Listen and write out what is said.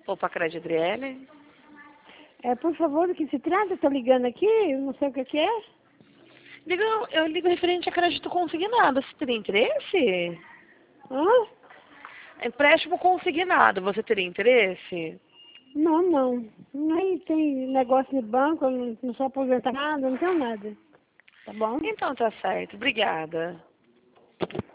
Opa, Crédito Adriele. Por favor, do que se trata? Tô ligando aqui, eu não sei o que é. Eu ligo referente a crédito consignado. Você teria interesse? Hã? Empréstimo consignado, você teria interesse? Não. Nem tem negócio de banco, eu não sou aposentada, não tenho nada. Tá bom? Então tá certo. Obrigada.